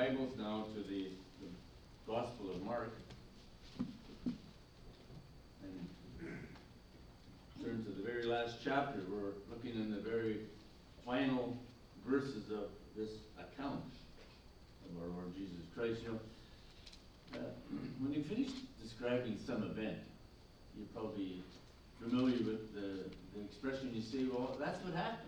Bibles now to the Gospel of Mark. And turn to the very last chapter. We're looking in the very final verses of this account of our Lord Jesus Christ. When you finish describing some event, you're probably familiar with the expression. You say, well, that's what happened.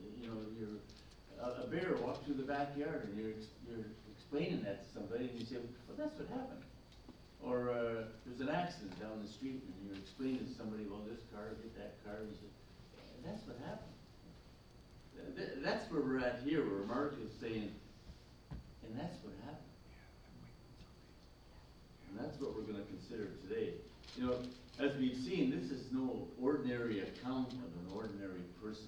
A bear walked through the backyard, and you're explaining that to somebody, and you say, well, that's what happened. Or there's an accident down the street, and you're explaining to somebody, well, this car hit that car, and you say, that's what happened. That's where we're at here, where Mark is saying, and that's what happened. And that's what we're going to consider today. As we've seen, this is no ordinary account of an ordinary person.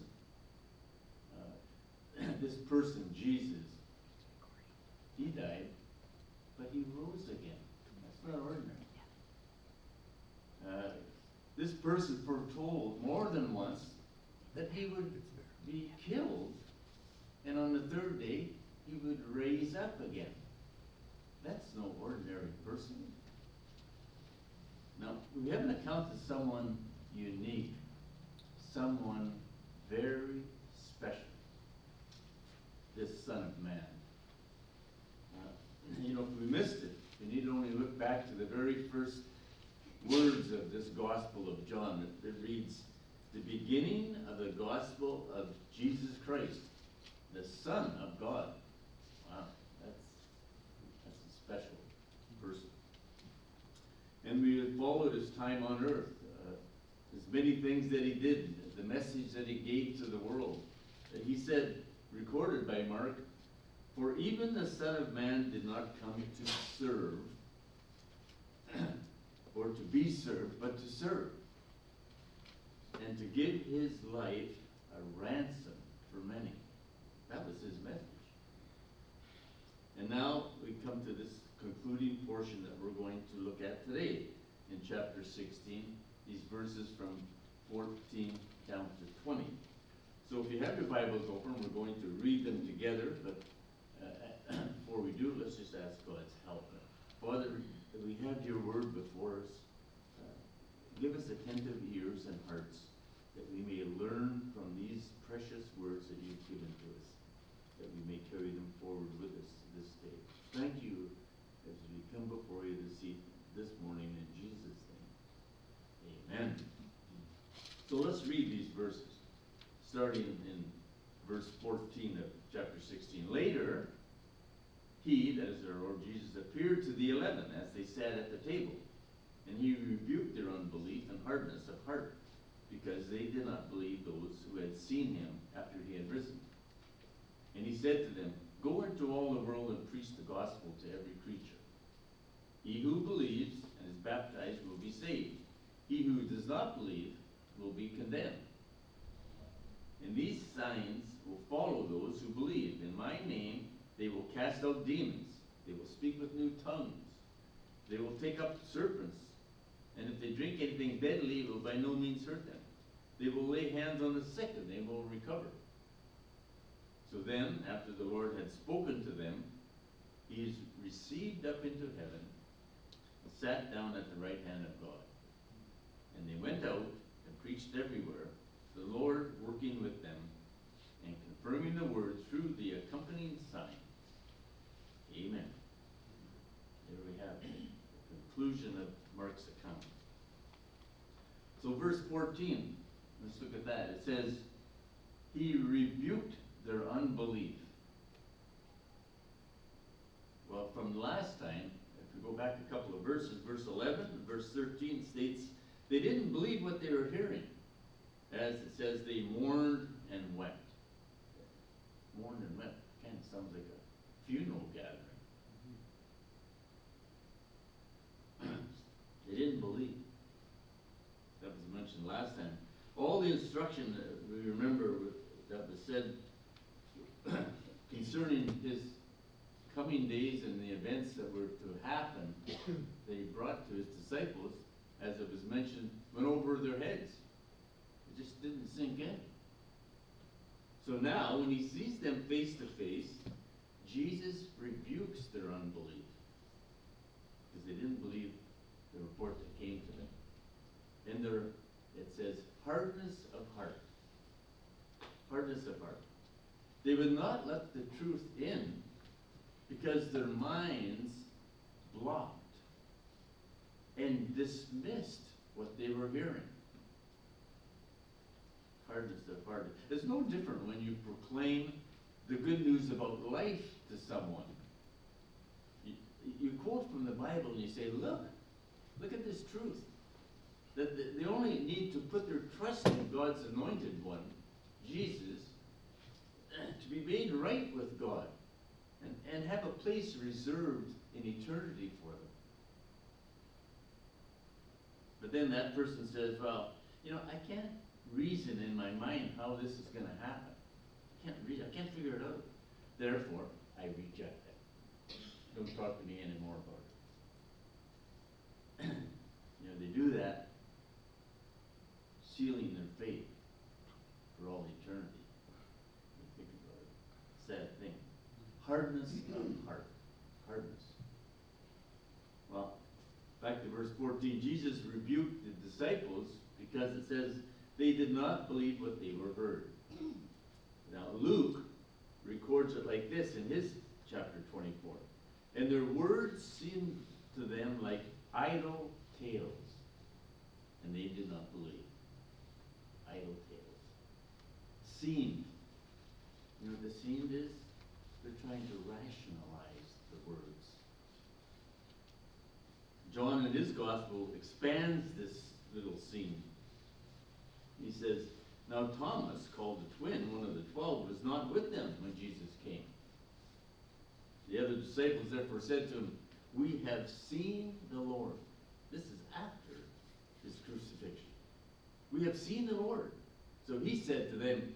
This person, Jesus, he died, but he rose again. That's not ordinary. This person foretold more than once that he would be killed, and on the third day, he would raise up again. That's no ordinary person. Now, we have an account of someone unique, someone very special. This Son of Man. If we missed it, we need only look back to the very first words of this Gospel of John. It reads, the beginning of the Gospel of Jesus Christ, the Son of God. Wow, that's a special person. And we have followed his time on earth. There's many things that he did, the message that he gave to the world. He said, recorded by Mark, for even the Son of Man did not come to serve, or to be served, but to serve, and to give his life a ransom for many. That was his message. And now we come to this concluding portion that we're going to look at today in chapter 16, these verses from 14 down to 20. So if you have your Bibles open, we're going to read them together, but before we do, let's just ask God's help. Father, we have your word before us. Give us attentive ears and hearts that we may learn from these precious words that you've given to us, that we may carry them forward with us this day. Thank you as we come before you this morning in Jesus' name. Amen. So let's read these verses. Starting in verse 14 of chapter 16. Later, he, that is our Lord Jesus, appeared to the 11 as they sat at the table. And he rebuked their unbelief and hardness of heart, because they did not believe those who had seen him after he had risen. And he said to them, go into all the world and preach the gospel to every creature. He who believes and is baptized will be saved. He who does not believe will be condemned. And these signs will follow those who believe. In my name, they will cast out demons. They will speak with new tongues. They will take up serpents. And if they drink anything deadly, it will by no means hurt them. They will lay hands on the sick, and they will recover. So then, after the Lord had spoken to them, he is received up into heaven and sat down at the right hand of God. And they went out and preached everywhere, the Lord working with them and confirming the word through the accompanying signs. Amen. There we have it, the conclusion of Mark's account. So verse 14, let's look at that. It says, he rebuked their unbelief. Well, from last time, if we go back a couple of verses, verse 11 and verse 13 states, they didn't believe what they were hearing. As it says, they mourned and wept. Mourned and wept. Kind of sounds like a funeral gathering. They didn't believe. That was mentioned last time. All the instruction that we remember that was said concerning his coming days and the events that were to happen that he brought to his disciples, as it was mentioned, went over their heads. It just didn't sink in. So now, when he sees them face to face, Jesus rebukes their unbelief because they didn't believe the report that came to them. In their, it says, hardness of heart. Hardness of heart. They would not let the truth in because their minds blocked and dismissed what they were hearing. Hardness of heart. It's no different when you proclaim the good news about life to someone. You quote from the Bible and you say, look at this truth. That they only need to put their trust in God's anointed one, Jesus, to be made right with God and have a place reserved in eternity for them. But then that person says, well, I can't reason in my mind how this is going to happen. I can't figure it out. Therefore, I reject it. Don't talk to me anymore about it. They do that, sealing their faith for all eternity. You think about it. Sad thing. Hardness of heart. Hardness. Well, back to verse 14. Jesus rebuked the disciples because it says they did not believe what they were heard. Now, Luke records it like this in his chapter 24. And their words seemed to them like idle tales, and they did not believe. Idle tales. Seemed. You know what the seemed is? They're trying to rationalize the words. John in his gospel expands this little seemed. He says, now Thomas, called the twin, one of the 12, was not with them when Jesus came. The other disciples therefore said to him, we have seen the Lord. This is after his crucifixion. We have seen the Lord. So he said to them,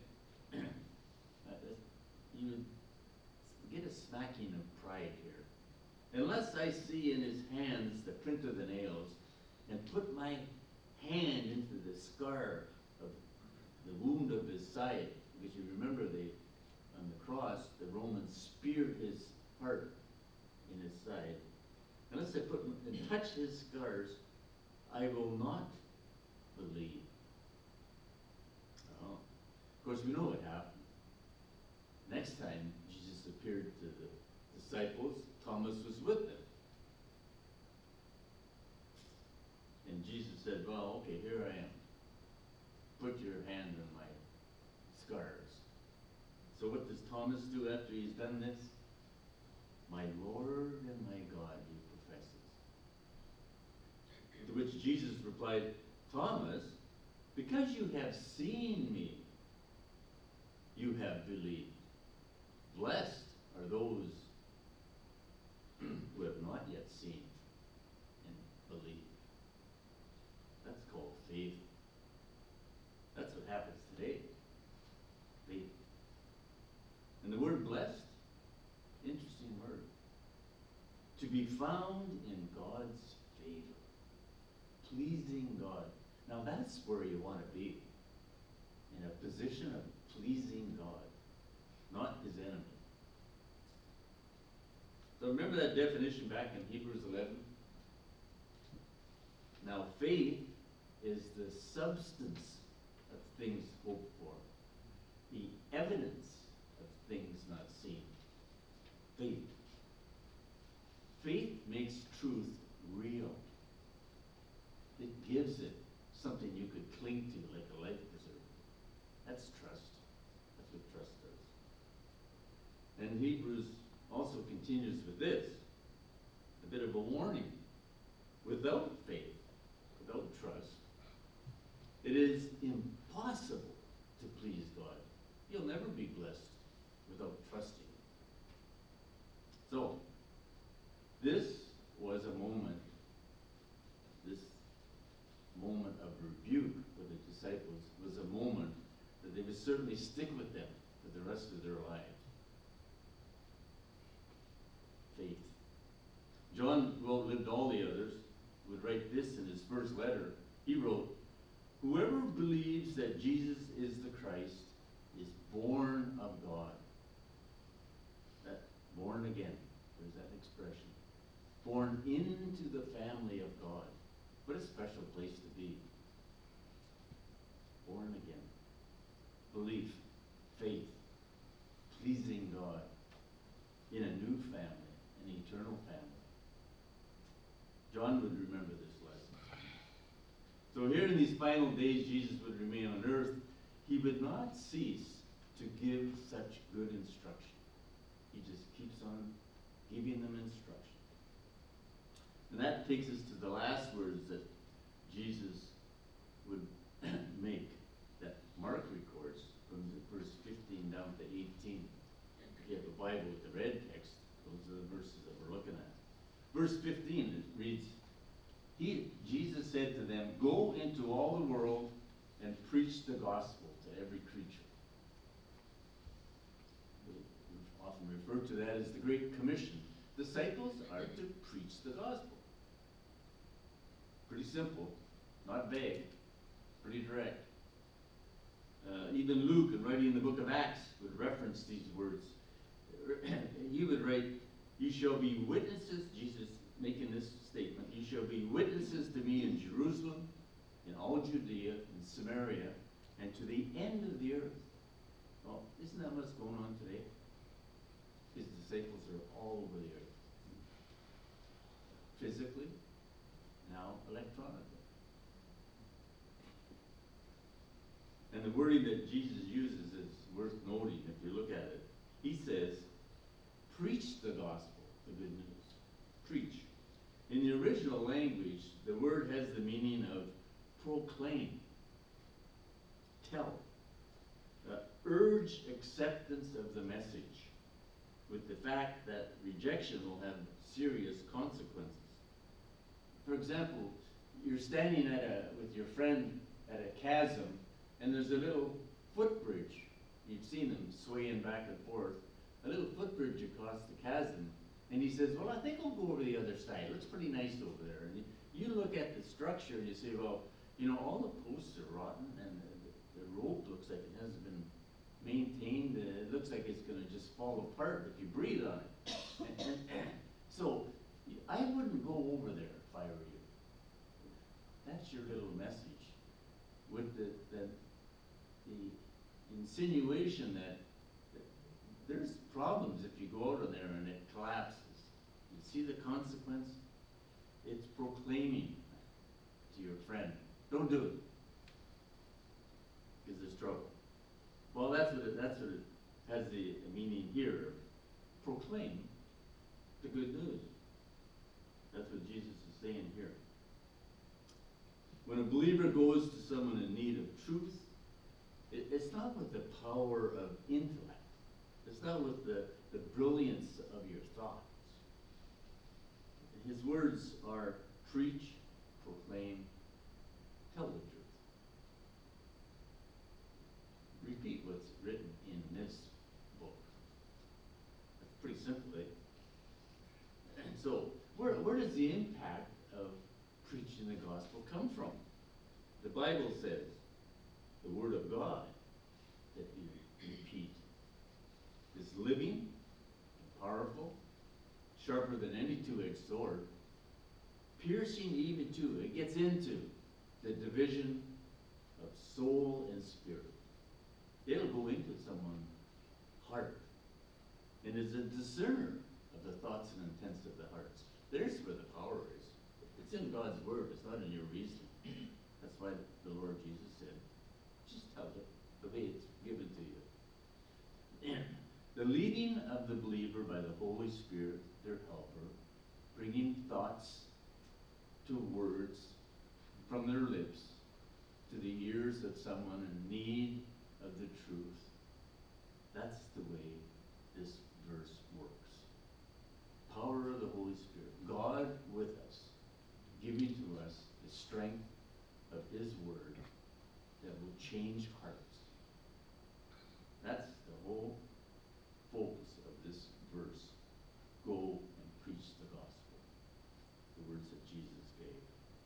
you get a smacking of pride here. Unless I see in his hands the print of the nails, and put my hand into the scar of the wound of his side, because you remember on the cross, the Romans speared his heart in his side. Unless I put and touch his scars, I will not believe. Oh. Of course, we know what happened. Next time Jesus appeared to the disciples, Thomas was with them. And Jesus said, well, okay, here I am. Put your hand on my scars. So what does Thomas do after he's done this? My Lord and my God, he professes. To which Jesus replied, Thomas, because you have seen me, you have believed. Blessed are those who have not yet seen and believed. That's called faith. That's what happens today. Faith. And the word blessed, interesting word. To be found in God's favor. Pleasing God. Now that's where you want to be. In a position of pleasing God, not his enemy. So remember that definition back in Hebrews 11? Now faith is the substance of things hoped for, the evidence of things not seen. Faith. Faith makes truth real. It gives it something you could cling to like a life preserver. That's trust. That's what trust does. And Hebrews also continues with this, a bit of a warning. Without faith, without trust, it is impossible to please God. You'll never be blessed without trusting. So, this was a moment, this moment of rebuke for the disciples was a moment that they would certainly stick with them for the rest of their lives. Faith. John, who outlived all the others, would write this in his first letter. He wrote, whoever believes that Jesus is the Christ is born of God. That born born into the family of God. What a special place to be. Born again. Belief, faith, pleasing God in a new family, an eternal family. John would remember this lesson. So here in these final days, Jesus would remain on earth. He would not cease to give such good instruction. He just keeps on giving them instruction. And that takes us to the last words that Jesus would make, that Mark records from verse 15 down to 18. If you have a Bible with the red text, those are the verses that we're looking at. Verse 15, it reads, Jesus said to them, "Go into all the world and preach the gospel to every creature." We often refer to that as the Great Commission. Disciples are to preach the gospel. Pretty simple, not vague, pretty direct. Even Luke, in writing the book of Acts, would reference these words. He would write, "You shall be witnesses," Jesus making this statement, "you shall be witnesses to me in Jerusalem, in all Judea, in Samaria, and to the end of the earth." Well, isn't that what's going on today? His disciples are all over the earth. Physically, now electronically. And the wording that Jesus uses is worth noting if you look at it. He says, preach the gospel, the good news. Preach. In the original language, the word has the meaning of proclaim, tell, urge acceptance of the message, with the fact that rejection will have serious consequences. For example, you're standing with your friend at a chasm, and there's a little footbridge. You've seen them swaying back and forth. A little footbridge across the chasm. And he says, "Well, I think I'll go over the other side. It looks pretty nice over there." And you look at the structure and you say, "Well, all the posts are rotten, and the rope looks like it hasn't been maintained. It looks like it's going to just fall apart if you breathe on it." So I wouldn't go over there if I were you. That's your little message, with the insinuation that there's problems if you go out of there and it collapses. You see the consequence? It's proclaiming to your friend, don't do it, because there's trouble. Well, that's what it has the meaning here. Proclaim the good news. That's what Jesus is saying here. When a believer goes to someone in need of truth, it's not with the power of intellect. It's not with the brilliance of your thoughts. His words are preach, proclaim, tell the truth. Repeat what's written in this book. That's pretty simple, eh? And so, where does the impact of preaching the gospel come from? The Bible says, the Word of God that you repeat is living, powerful, sharper than any two-edged sword, piercing even to, it gets into the division of soul and spirit. It'll go into someone's heart, and is a discerner of the thoughts and intents of the hearts. There's where the power is. It's in God's Word. It's not in your reasoning. That's why the Lord Jesus said, just tell it the way it's given to you. And the leading of the believer by the Holy Spirit, their helper, bringing thoughts to words from their lips to the ears of someone in need of the truth. That's the way this verse works. Power of the Holy Spirit. God with us, giving to us the strength of His Word that will change hearts. That's the whole focus of this verse. Go and preach the gospel. The words that Jesus gave.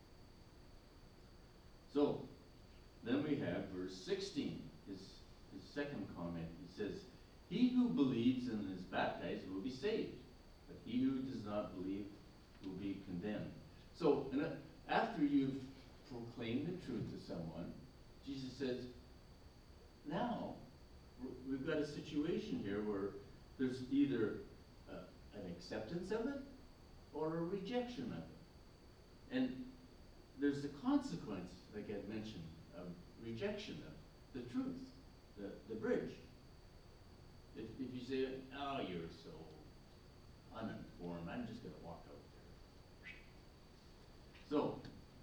So, then we have verse 16, his second comment. He says, "He who believes and is baptized will be saved, but he who does not believe will be condemned. So, after you've proclaimed the truth to someone, Jesus says, now, we've got a situation here where there's either an acceptance of it or a rejection of it. And there's the consequence, like I mentioned, of rejection of the truth, the bridge. If you say, oh, you're so uninformed, I'm just going to walk out there. So,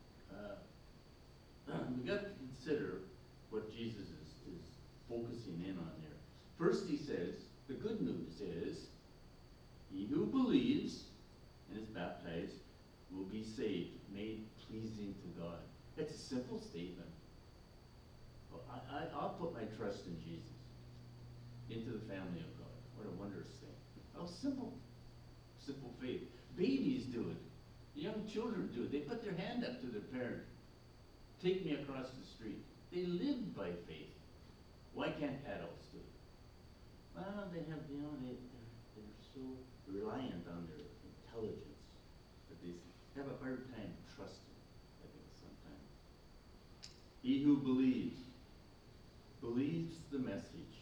we got to consider what Jesus is focusing in on here. First he says, the good news is, he who believes and is baptized will be saved, made pleasing to God. It's a simple statement. I'll put my trust in Jesus, into the family of God. What a wondrous thing. How simple. Simple faith. Babies do it. Young children do it. They put their hand up to their parent. Take me across the street. They live by faith. Why can't adults do it? Well, they have, they're so reliant on their intelligence that they have a hard time trusting, I think, sometimes. He who believes the message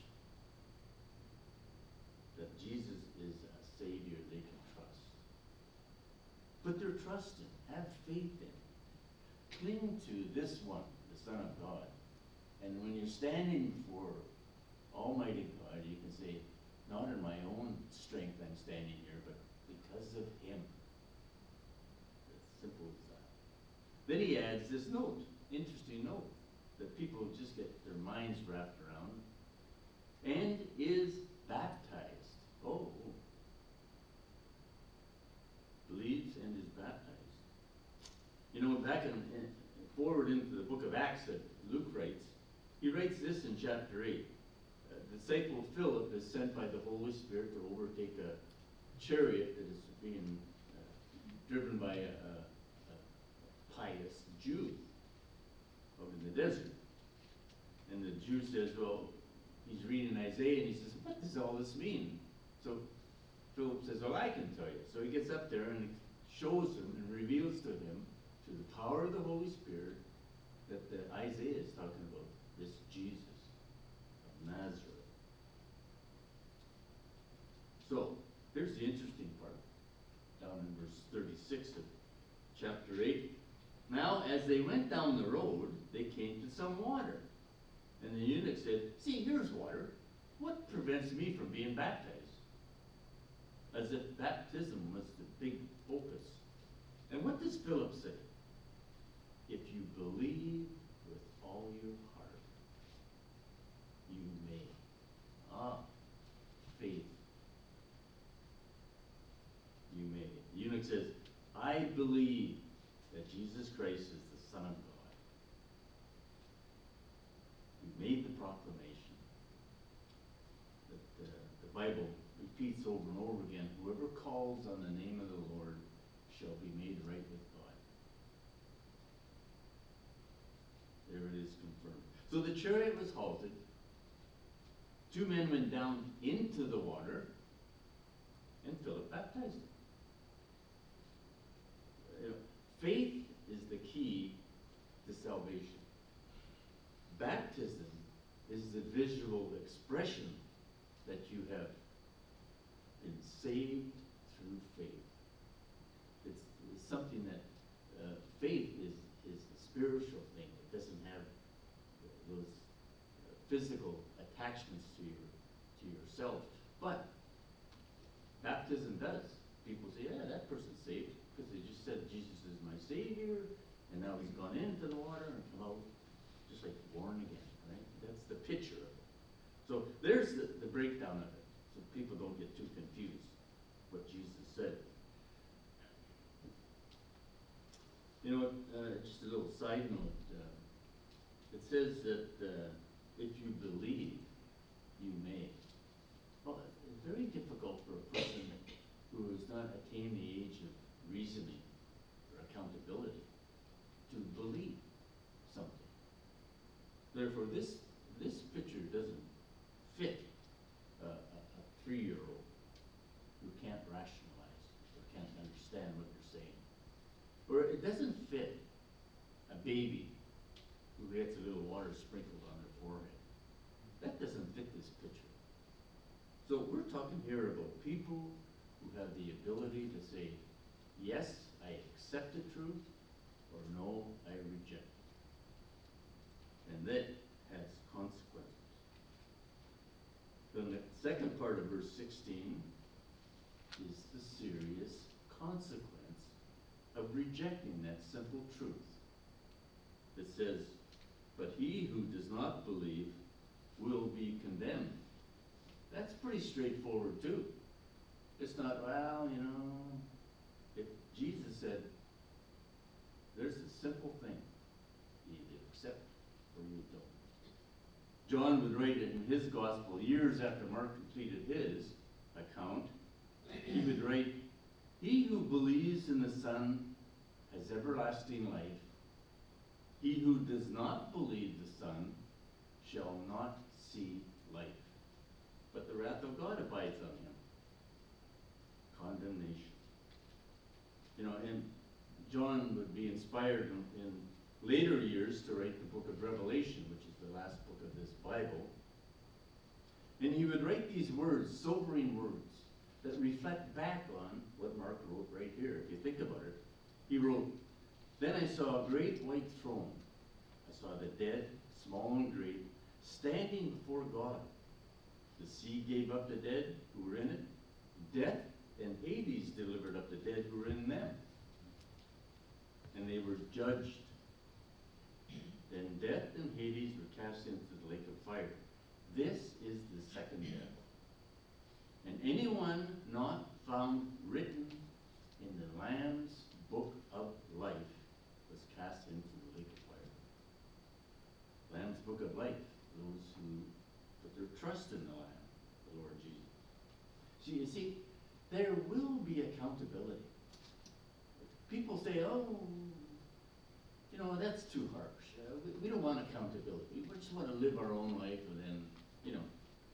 that Jesus is a Savior they can trust. Put their trust in, have faith in. Cling to this one, the Son of God. And when you're standing before Almighty God, you can say, not in my own strength I'm standing here, but because of Him. As simple as that. Then he adds this note, interesting note, that people just get their minds wrapped around, and is baptized. Oh. Believes and is baptized. Back forward into the book of Acts that Luke writes, he writes this in chapter 8. Disciple Philip is sent by the Holy Spirit to overtake a chariot that is being driven by a pious Jew out in the desert. And the Jew says, well, he's reading Isaiah, and he says, what does all this mean? So Philip says, well, I can tell you. So he gets up there and shows him and reveals to him, through the power of the Holy Spirit, that Isaiah is talking about this Jesus of Nazareth. So, here's the interesting part, down in verse 36 of chapter 8. Now, as they went down the road, they came to some water. And the eunuch said, see, here's water. What prevents me from being baptized? As if baptism was the big focus. And what does Philip say? If you believe with all your heart, you may. Faith. You may. The eunuch says, I believe that Jesus Christ is the Son of God. He made the proclamation that the Bible repeats over and over again, whoever calls on the name of the Lord shall be made right with God. There it is confirmed. So the chariot was halted. Two men went down into the water, and Philip baptized him. Faith is the key to salvation. Baptism is the visual expression that you have been saved through faith. It's something that faith is a spiritual thing. It doesn't have those physical attachments to yourself. But baptism does. People say, yeah, that person's saved because they just said Jesus is my Savior, and now he's gone into the water and come out just like born again, right? That's the picture of it. So there's the breakdown of it, so people don't get too confused what Jesus said. Just a little side note. It says that if you believe, you may. Well, it's very difficult for a person who has not attained the age of reasoning or accountability to believe something. Therefore, this picture doesn't fit a 3-year-old who can't rationalize or can't understand what you're saying. it doesn't fit a baby who gets a little water sprinkled on their forehead. That doesn't fit this picture. So we're talking here about people who have the ability to say, yes, I accept the truth, or no, I reject it. And that has consequences. Then the second part of verse 16 is the serious consequence of rejecting that simple truth. It says, but he who does not believe will be condemned. That's pretty straightforward too. It's not, well, you know, if Jesus said, there's a simple thing. You either accept or you don't. John would write it in his gospel years after Mark completed his account. He would write, he who believes in the Son has everlasting life. He who does not believe the Son shall not see life, but the wrath of God abides on him. Condemnation. You know, and John would be inspired in later years to write the book of Revelation, which is the last book of this Bible. And he would write these words, sobering words, that reflect back on what Mark wrote right here. If you think about it, he wrote, then I saw a great white throne. I saw the dead, small and great, standing before God. The sea gave up the dead who were in it. Death and Hades delivered up the dead who were in them. And they were judged. Then death and Hades were cast into the lake of fire. This is the second death. And anyone not found written in the Lamb's book of life was cast into the lake of fire. Lamb's book of life, those who put their trust in the Lamb, the Lord Jesus. So you see, there will be accountability. People say, oh, you know, that's too harsh. We don't want accountability. We just want to live our own life and then, you know,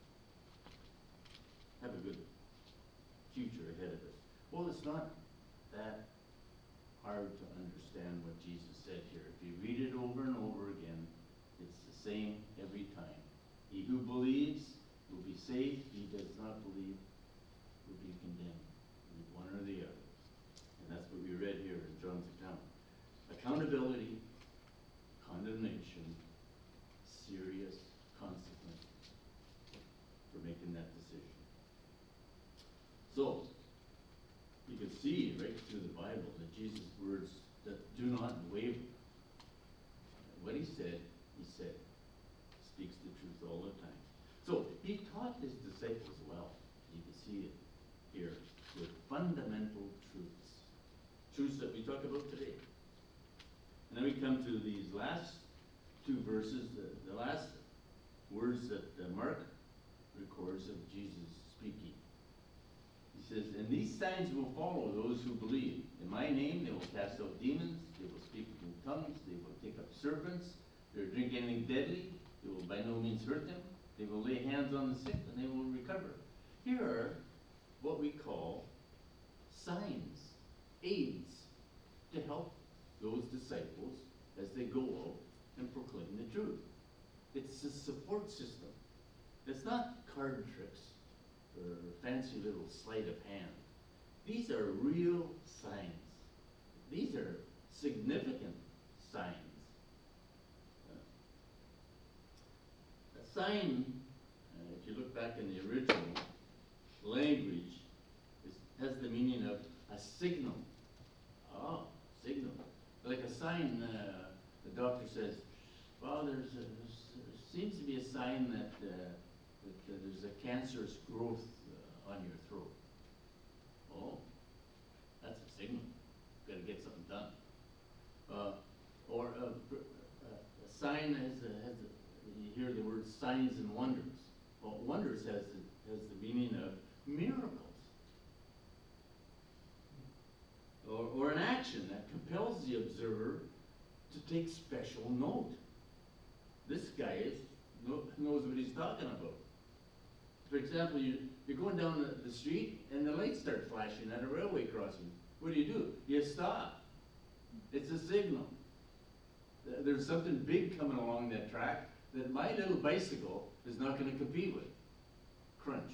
have a good future ahead of us. Well, it's not that hard to understand what Jesus said here. If you read it over and over again, it's the same every time. He who believes will be saved. He does not believe will be condemned. One or the other. And that's what we read here in John's account. Accountability, condemnation, serious consequences for making that decision. So, you can see right through the Bible that Jesus' words that do not waver. What he said, speaks the truth all the time. So, he taught his disciples well. You can see it here with fundamental truths. Truths that we talk about today. And then we come to these last two verses, the last words that Mark records of Jesus speaking. He says, and these signs will follow those who believe. In my name they will cast out demons, they will speak with new tongues, they will take up serpents, they will drink anything deadly, they will by no means hurt them, they will lay hands on the sick and they will recover. Here are what we call signs, aids, to help those disciples as they go out and proclaim the truth. It's a support system. It's not card tricks or fancy little sleight of hand. These are real signs. These are significant signs. A sign, if you look back in the original language, has the meaning of a signal. Oh, signal. Like a sign, the doctor says, well, there seems to be a sign that there's a cancerous growth on your throat. Oh, that's a signal. Got to get something done. Or a sign you hear the word signs and wonders. Well, wonders has the meaning of miracles. Or an action that compels the observer to take special note. This guy knows what he's talking about. For example, you're going down the street and the lights start flashing at a railway crossing. What do? You stop. It's a signal. There's something big coming along that track that my little bicycle is not going to compete with. Crunch.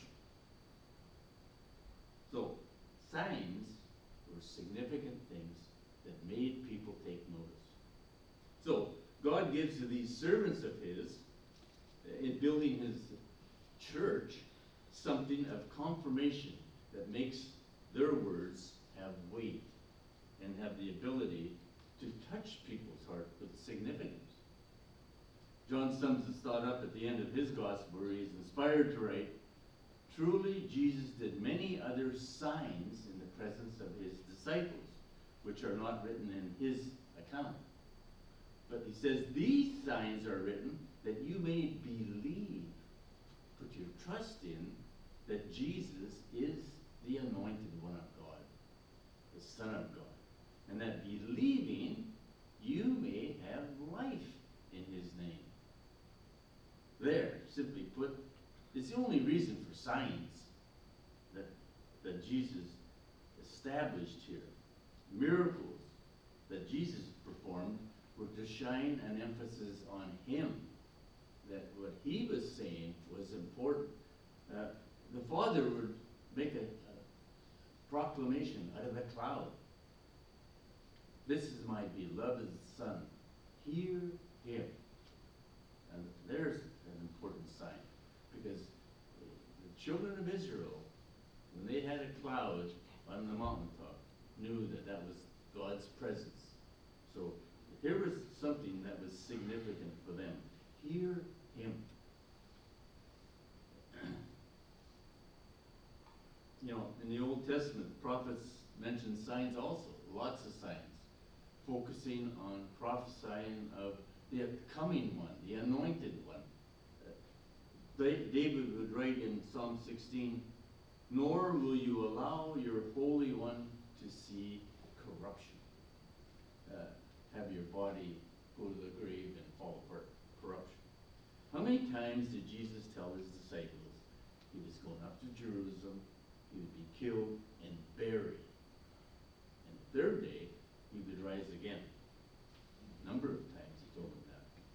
So, signs were significant things that made people take notice. So, God gives to these servants of His, in building His church, something of confirmation that makes their words have weight and have the ability to touch people's heart with significance. John sums this thought up at the end of his gospel, where he's inspired to write, "Truly Jesus did many other signs in the presence of his disciples, which are not written in his account. But he says, these signs are written that you may believe, put your trust in, that Jesus is the anointed one of God, the Son of God, and that believing you may have life in his name." There, simply put, it's the only reason for signs that Jesus established here. Miracles that Jesus performed were to shine an emphasis on him, that what he was saying was important. The Father would make a proclamation out of a cloud. "This is my beloved Son. Hear him." And there's an important sign, because the children of Israel, when they had a cloud on the mountaintop, knew that that was God's presence. So here was something that was significant for them. Hear him. You know, in the Old Testament, prophets mention signs also, lots of signs, focusing on prophesying of the coming one, the anointed one. David would write in Psalm 16, "Nor will you allow your Holy One to see corruption." Have your body go to the grave and fall apart. Corruption. How many times did Jesus tell his disciples he was going up to Jerusalem, he would be killed and buried, and the third day he would rise again? A number of times he told them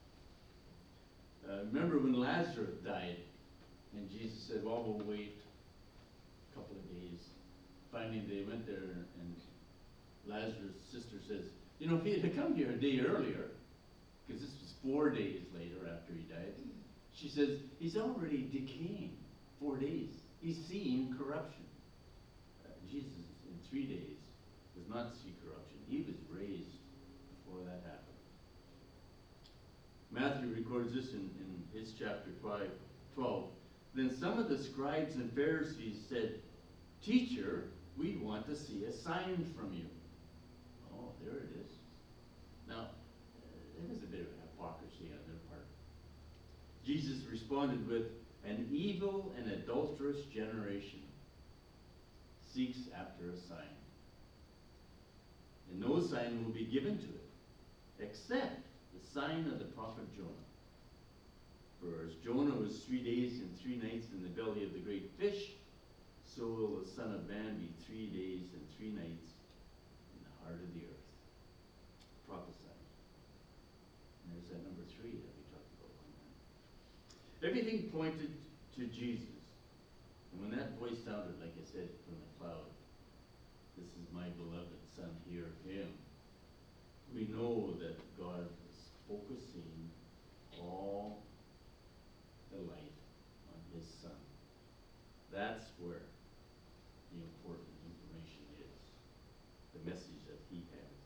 that. Remember when Lazarus died, and Jesus said, "Well, we'll wait a couple of days." Finally, they went there, and Lazarus' sister says, "You know, if he had come here a day earlier," because this was 4 days later after he died, she says, "He's already decaying. 4 days. He's seeing corruption." Jesus, in 3 days, does not see corruption. He was raised before that happened. Matthew records this in his chapter 12. "Then some of the scribes and Pharisees said, 'Teacher, we want to see a sign from you.'" Oh, there it is. Now, it is a bit of hypocrisy on their part. Jesus responded with, "An evil and adulterous generation seeks after a sign. And no sign will be given to it, except the sign of the prophet Jonah. For as Jonah was 3 days and 3 nights in the belly of the great fish, so will the Son of Man be 3 days and 3 nights in the heart of the earth." Prophesied. And there's that number 3 that we talked about one time. Everything pointed to Jesus. And when that voice sounded, like I said, from the cloud, "This is my beloved Son, hear him," we know that God is focusing all the light on his Son. That's where the important information is, the message that he has.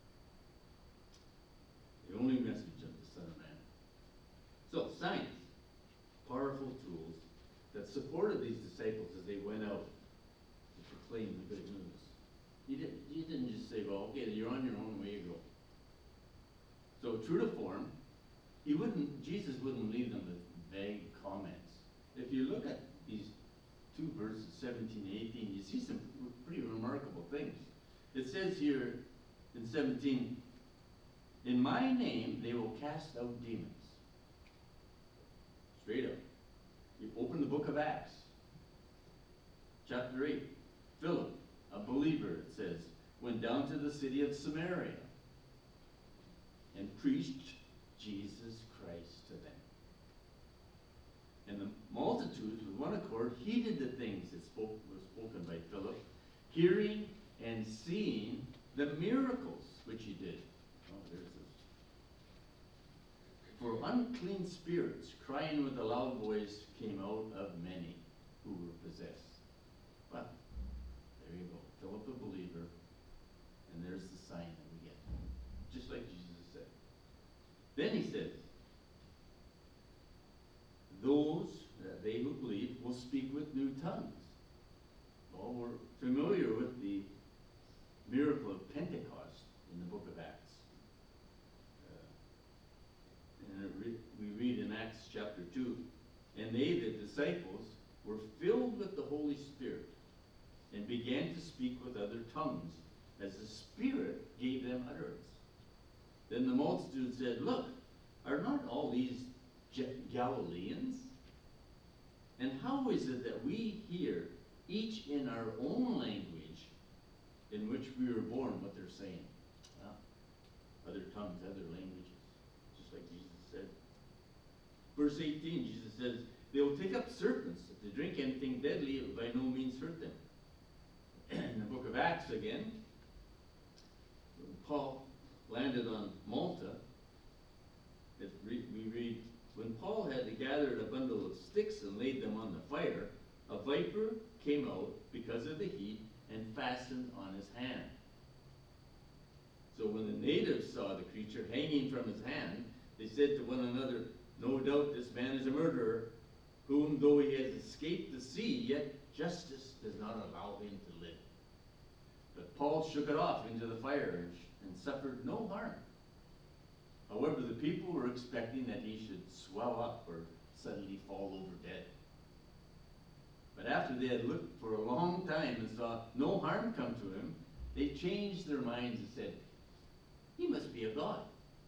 The only message of the Son of Man. So, signs, powerful tools that supported these disciples as they went out to proclaim the good news. He didn't just say, "Well, okay, you're on your own, way you go." So, true to form, Jesus wouldn't leave them with vague comments. If you look at these 2 verses, 17 and 18, you see some pretty remarkable things. It says here in 17, "In my name they will cast out demons." Straight up. You open the book of Acts, chapter 8. Philip, a believer, it says, went down to the city of Samaria and preached Jesus Christ to them. And the multitudes, with one accord, heeded the things that were spoken by Philip, hearing and seeing the miracles which he did. Oh, there's this. For unclean spirits, crying with a loud voice, came out of many who were possessed. Well, there you go. Philip a believer, and there's the sign that we get. Just like Jesus said. Then he says, those, they who believe, will speak with new tongues. Well, we're familiar with the miracle of Pentecost in the book of Acts. We read in Acts chapter 2, and they, the disciples, were filled with the Holy Spirit and began to speak with other tongues as the Spirit gave them utterance. Then the multitude said, look, are not all these Galileans? And how is it that we hear each in our own language in which we were born what they're saying? Well, other tongues, other languages, just like Jesus said. Verse 18, Jesus says, they will take up serpents. If they drink anything deadly, it will by no means hurt them. In the book of Acts again, when Paul landed on Malta, we read, when Paul had gathered a bundle of sticks and laid them on the fire, a viper came out because of the heat and fastened on his hand. So when the natives saw the creature hanging from his hand, they said to one another, no doubt this man is a murderer, whom though he has escaped the sea, yet justice does not allow him to live. But Paul shook it off into the fire and suffered no harm. However, the people were expecting that he should swell up or suddenly fall over dead. But after they had looked for a long time and saw no harm come to him, they changed their minds and said, he must be a god.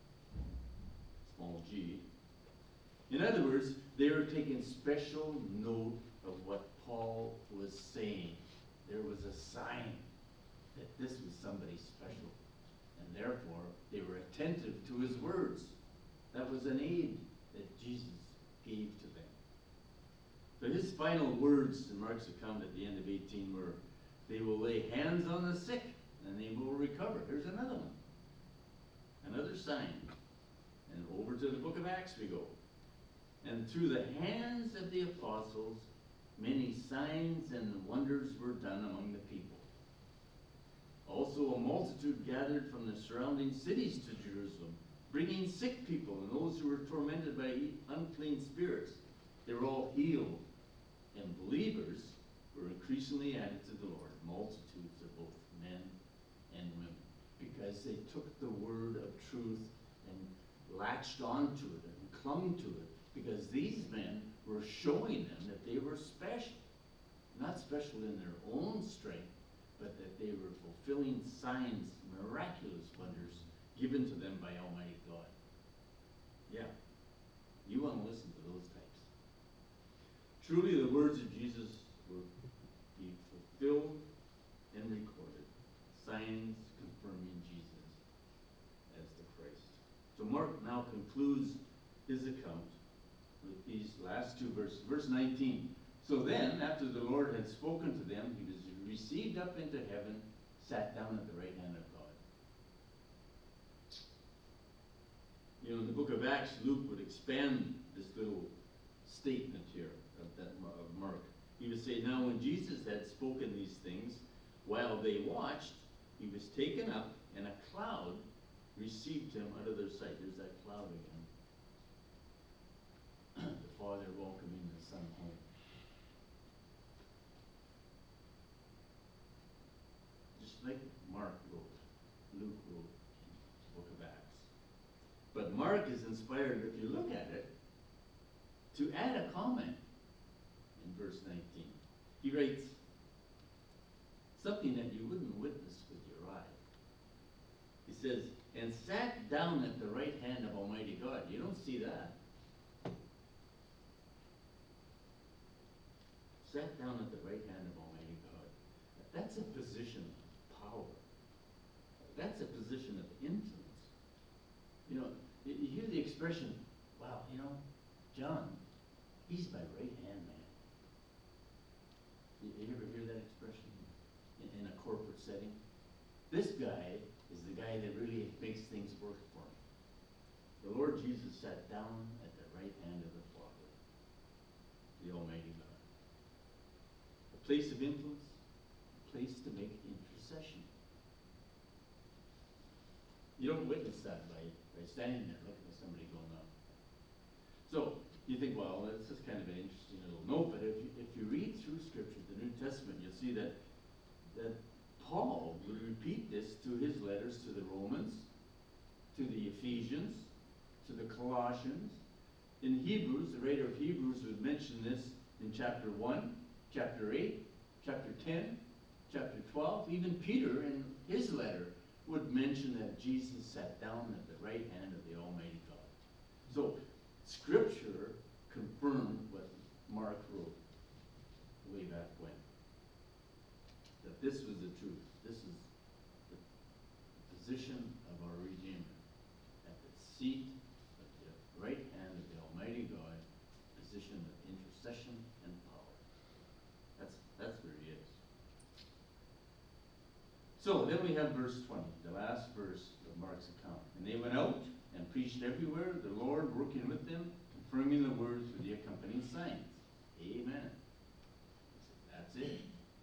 Small g. In other words, they were taking special note of what Paul was saying. There was a sign that this was somebody special. And therefore, they were attentive to his words. That was an aid that Jesus gave to them. So his final words in Mark's account at the end of 18 were, they will lay hands on the sick and they will recover. Here's another one. Another sign. And over to the book of Acts we go. And through the hands of the apostles, many signs and wonders were done among the people. Also a multitude gathered from the surrounding cities to Jerusalem, bringing sick people and those who were tormented by unclean spirits. They were all healed, and believers were increasingly added to the Lord, multitudes of both men and women, because they took the word of truth and latched onto it and clung to it, because these men were showing them that they were special, not special in their own strength, but that they were fulfilling signs, miraculous wonders given to them by Almighty God. Yeah, you want to listen to those types. Truly the words of Jesus will be fulfilled and recorded, signs confirming Jesus as the Christ. So Mark now concludes his account with these last two verses. Verse 19. So then, after the Lord had spoken to them, he was received up into heaven, sat down at the right hand of God. You know, in the book of Acts, Luke would expand this little statement here of Mark. He would say, now when Jesus had spoken these things, while they watched, he was taken up, and a cloud received him out of their sight. There's that cloud again. The Father welcoming the Son home. Just like Mark wrote, Luke wrote the book of Acts. But Mark is inspired, if you look at it, to add a comment in verse 19. He writes, something that you wouldn't witness with your eye. He says, and sat down at the right hand of Almighty God. You don't see that. Sat down at the right hand of Almighty God. That's a position of power. That's a position of influence. You know, in a corporate setting. This guy is the guy that really makes things work for him. The Lord Jesus sat down at the right hand of the Father, the Almighty God. A place of influence, a place to make intercession. You don't witness that by standing there looking at somebody going on. So, you think, well, this is kind of an interesting little note, but if you read through Scripture, the New Testament, you'll see that Paul would repeat this to his letters to the Romans, to the Ephesians, to the Colossians. In Hebrews, the writer of Hebrews would mention this in chapter 1, chapter 8, chapter 10, chapter 12. Even Peter in his letter would mention that Jesus sat down at the right hand of the Almighty God. So, Scripture confirmed what Mark wrote way back when. That this was the truth. This is the position of our Redeemer. At the seat of the right hand of the Almighty God, position of intercession and power. That's where he is. So then we have verse 20, the last verse of Mark's account. And they went out and preached everywhere, the Lord working with them, confirming the words with the accompanying signs. Amen. That's it.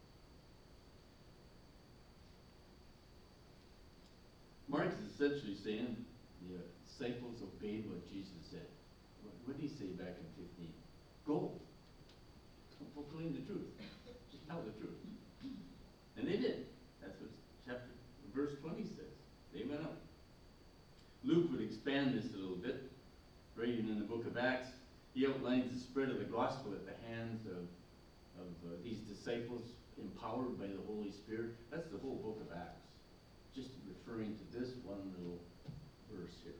Mark is essentially saying the disciples obeyed what Jesus said. What did he say back in 15? Go. Proclaim the truth. Just tell the truth. And they did. That's what verse 20 says. They went out. Luke would expand this a little bit. Writing in the book of Acts, he outlines the spread of the gospel at the hands of these disciples empowered by the Holy Spirit. That's the whole book of Acts. Just referring to this one little verse here.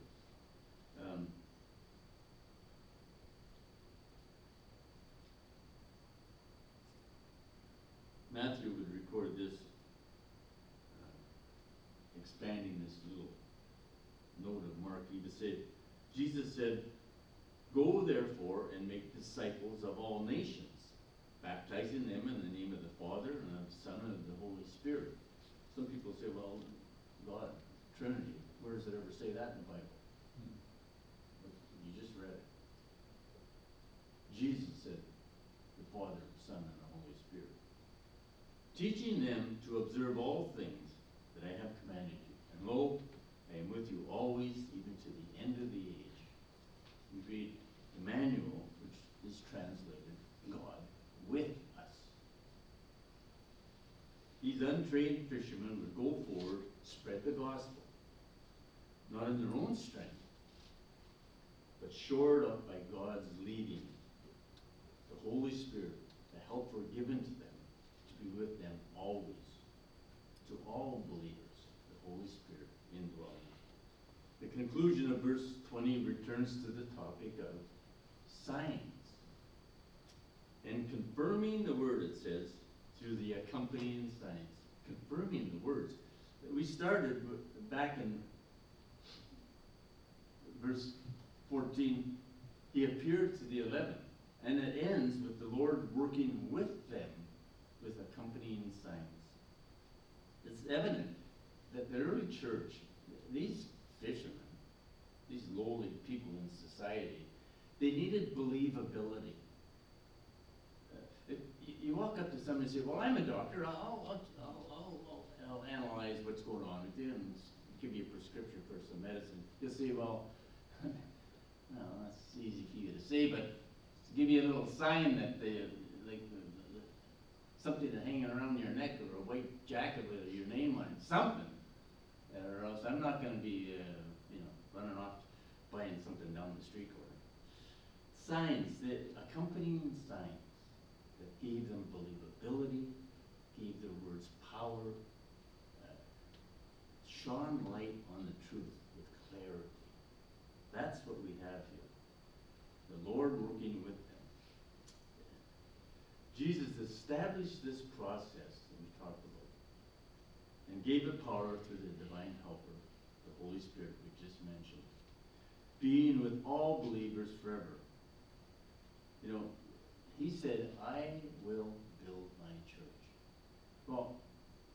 Matthew would record this, expanding this little note of Mark. He would say, Jesus said, "Go therefore and make disciples of all nations, baptizing them in the name of the Father and of the Son and of the Holy Spirit." Some people say, well, God, Trinity, where does it ever say that in the Bible? You just read it. Jesus said, the Father, Son, and the Holy Spirit. Teaching them to observe all things that I have commanded you. And lo, I am with you always, even to the end of the age. We read Emmanuel, which is translated God with us. These untrained fishermen would go forward, spread the gospel, not in their own strength, but shored up by God's leading. The Holy Spirit, the help were given to them to be with them always. To all believers, the Holy Spirit indwelling. The conclusion of verse 20 returns to the topic of signs. And confirming the word, it says, through the accompanying signs. Confirming the words. We started back in verse 14. He appeared to the 11. And it ends with the Lord working with them with accompanying signs. It's evident that the early church, these fishermen, these lowly people in society, they needed believability. You walk up to somebody and say, well, I'm a doctor, I'll analyze what's going on with you and give you a prescription for some medicine. You'll say, well, that's easy for you to say, but to give you a little sign that something hanging around your neck or a white jacket with your name on it, something, or else I'm not going to be, running off buying something down the street corner. Signs, the accompanying signs that gave them believability, gave their words power, shone light on the truth with clarity. That's what we have here. The Lord working with them. Jesus established this process that we talked about and gave it power through the divine helper, the Holy Spirit we just mentioned, being with all believers forever. He said, I will build my church. Well,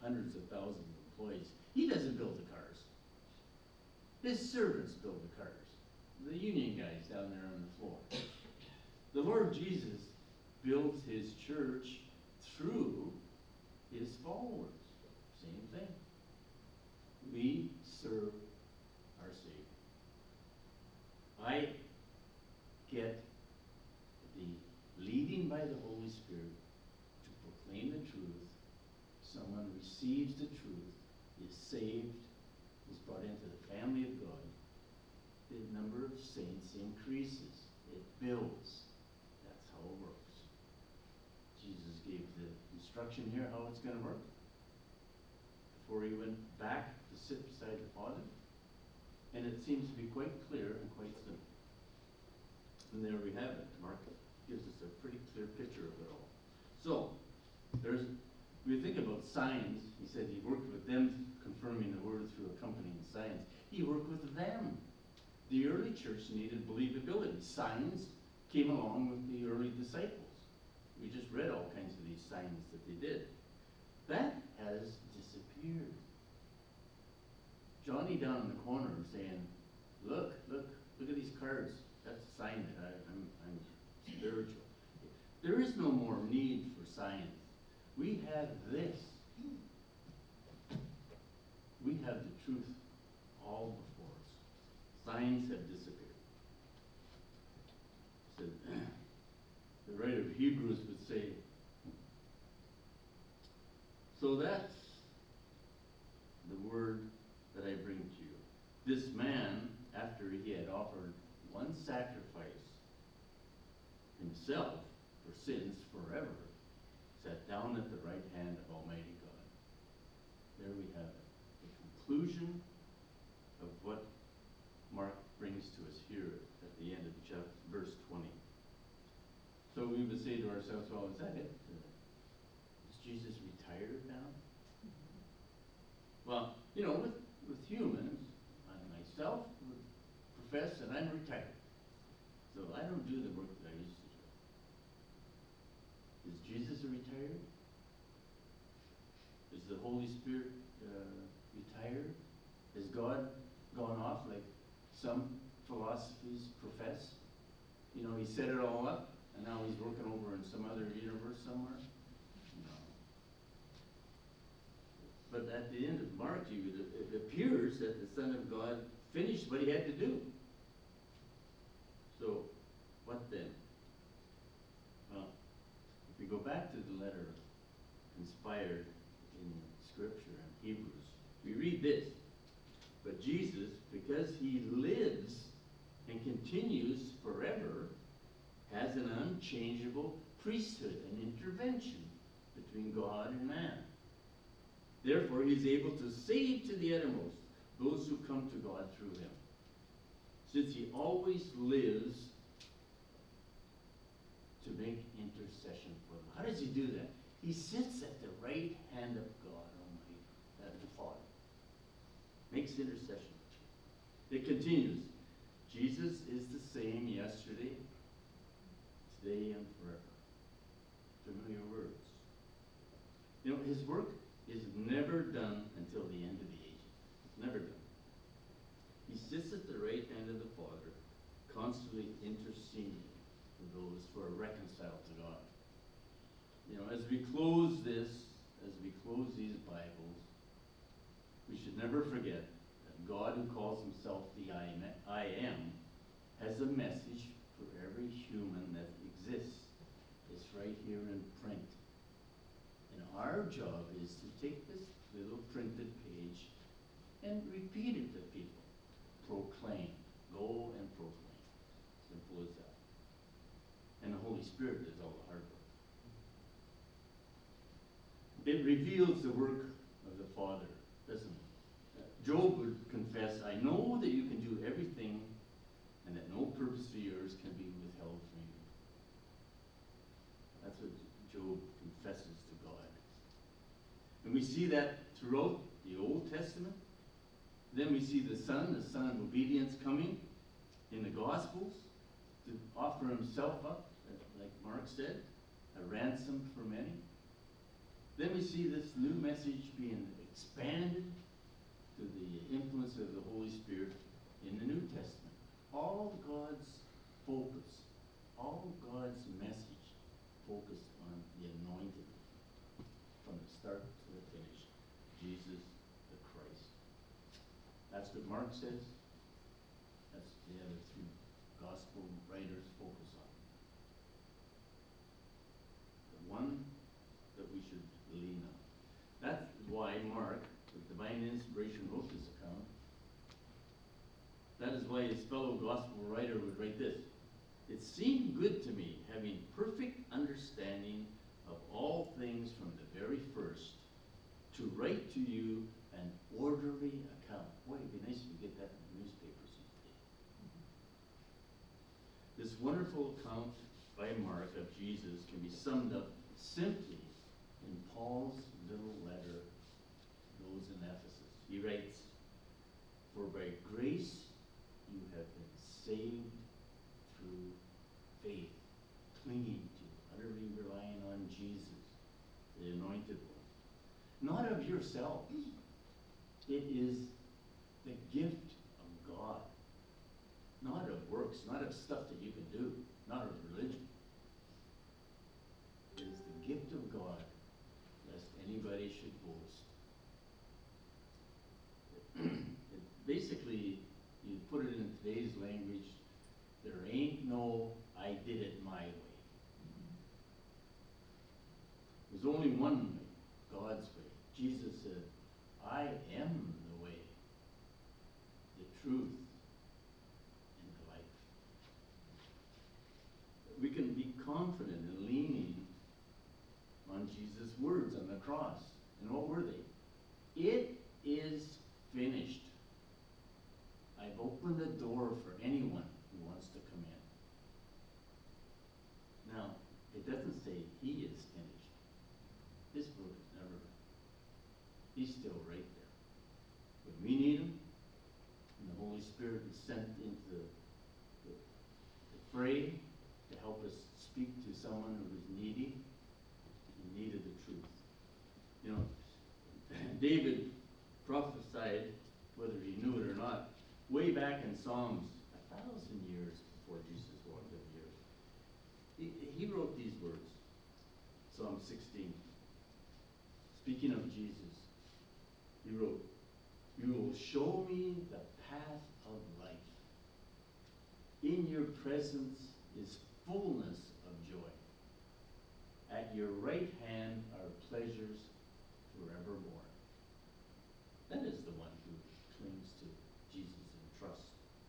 hundreds of thousands of employees. He doesn't build the cars. His servants build the cars. The union guys down there on the floor. The Lord Jesus builds his church through his followers. Same thing. We serve our Savior. I get the leading by the Holy Spirit to proclaim the truth. Someone receives the truth, is saved, is brought into the family of God. The number of saints increases. It builds. That's how it works. Jesus gave the instruction here how it's going to work before he went back to sit beside the Father. And it seems to be quite clear and quite simple. And there we have it. Mark gives us a pretty clear picture of it all. So, we think about signs. He said he worked with them, confirming the word through accompanying signs. He worked with them. The early church needed believability. Signs came along with the early disciples. We just read all kinds of these signs that they did. That has disappeared. Johnny down in the corner saying, look at these cards. That's a sign that I'm spiritual. There is no more need for signs. We have this. We have the truth all before us. Signs have disappeared. So, the writer of Hebrews would say, so that's the word that I bring to you. This man, after he had offered one sacrifice himself for sins forever, sat down at the right hand of Almighty God. There we have it. The conclusion of what Mark brings to us here at the end of chapter, verse 20. So we would say to ourselves, well, is that it? Is Jesus retired now? Well, with humans, I myself would profess that I'm retired. So I don't do the work that I used to do. Is Jesus retired? Is the Holy Spirit retired? Has God gone off like some philosophies profess? He set it all up, and now he's working over in some other universe somewhere? No. But at the end of Mark, it appears that the Son of God finished what he had to do. So, what then? Well, if we go back to the letter inspired in Scripture in Hebrews, we read this. But Jesus, because he lives and continues forever, has an unchangeable priesthood, an intervention between God and man. Therefore, he is able to save to the uttermost those who come to God through him. Since he always lives to make intercession for them. How does he do that? He sits at the right hand of God Almighty, the Father. Makes intercession. It continues. Jesus is the same yesterday, today, and forever. Familiar words. His work is never done until the end of the ages. It's never done. He sits at the right hand of the Father, constantly interceding for those who are reconciled to God. As we close these Bibles, we should never forget that God, who calls himself the I Am, has a message for every human that exists. It's right here in print. And our job is to take this little printed page and repeat it to people. Proclaim. Go and proclaim. Simple as that. And the Holy Spirit does all the hard work. It reveals the work of the Father, doesn't it? Job would confess, I know that you can do everything and that no purpose of yours can be withheld from you. That's what Job confesses to God. And we see that throughout the Old Testament. Then we see the Son of obedience coming in the Gospels to offer himself up, like Mark said, a ransom for many. Then we see this new message being expanded to the influence of the Holy Spirit in the New Testament. All God's focus, all God's message focused on the anointed from the start to the finish. Jesus the Christ. That's what Mark says. That's the other three gospel writers focus on. The one that we should lean on. That's why Mark, with divine inspiration, wrote this account. That is why his fellow gospel writer would write this. It seemed good to me, having perfect understanding of all things from the very first, to write to you an orderly account. Boy, it'd be nice if we get that in the newspapers these days. This wonderful account by Mark of Jesus can be summed up simply in Paul's little letter to those in Ephesus. He writes, "For by grace you have been saved through faith," clinging to, utterly relying on Jesus, the anointed one. Not of yourselves. It is the gift of God. Not of works, not of stuff that you can do, not of religion. It is the gift of God, lest anybody should boast. Basically, you put it in today's language, there ain't no I did it my way. There's only one way, God's way. Jesus said, I am the way, the truth, and the life. We can be confident in leaning on Jesus' words on the cross. And what were they? It is finished. I've opened the door for anyone who wants to come in. Now, it doesn't say he is finished. This book is never. He's still right there. When we need him, and the Holy Spirit is sent into the fray to help us speak to someone who is needy, in need of the truth. You know, David prophesied, whether he knew it or not, way back in Psalms 1,000 years before Jesus walked the earth. He wrote these words, Psalm 16. Speaking of Jesus, he wrote, "You will show me the path of life. In your presence is fullness of joy. At your right hand are pleasures forevermore." That is the one who clings to Jesus in trust.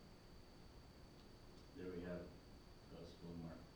There we have it. Gospel of Mark.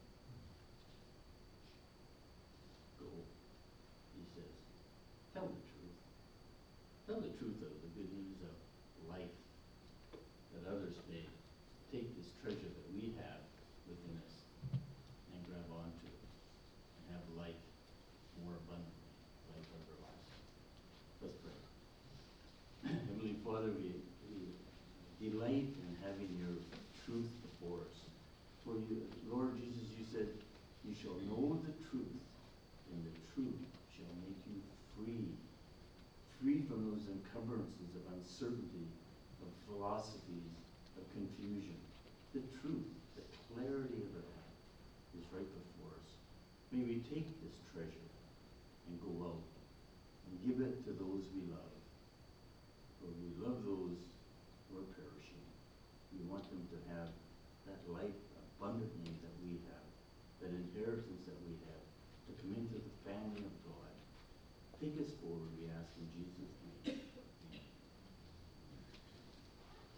Go, he says. Tell the truth. Tell the truth of the good news of life, that others may take this treasure that we have within us and grab onto it and have life more abundantly, life everlasting. Let's pray. Heavenly Father, we delight in having your truth before us. For you, Lord Jesus, you said, you shall know the truth, and the truth shall make you free. Free from those encumbrances of uncertainty, of philosophies, of confusion. The truth, the clarity of it all is right before us. May we take this treasure and go out and give it to those we love. For we love those who are perishing. We want them to have that life abundantly that we have, that inheritance that we have, to come into the family of God. Take us forward, we ask in Jesus' name.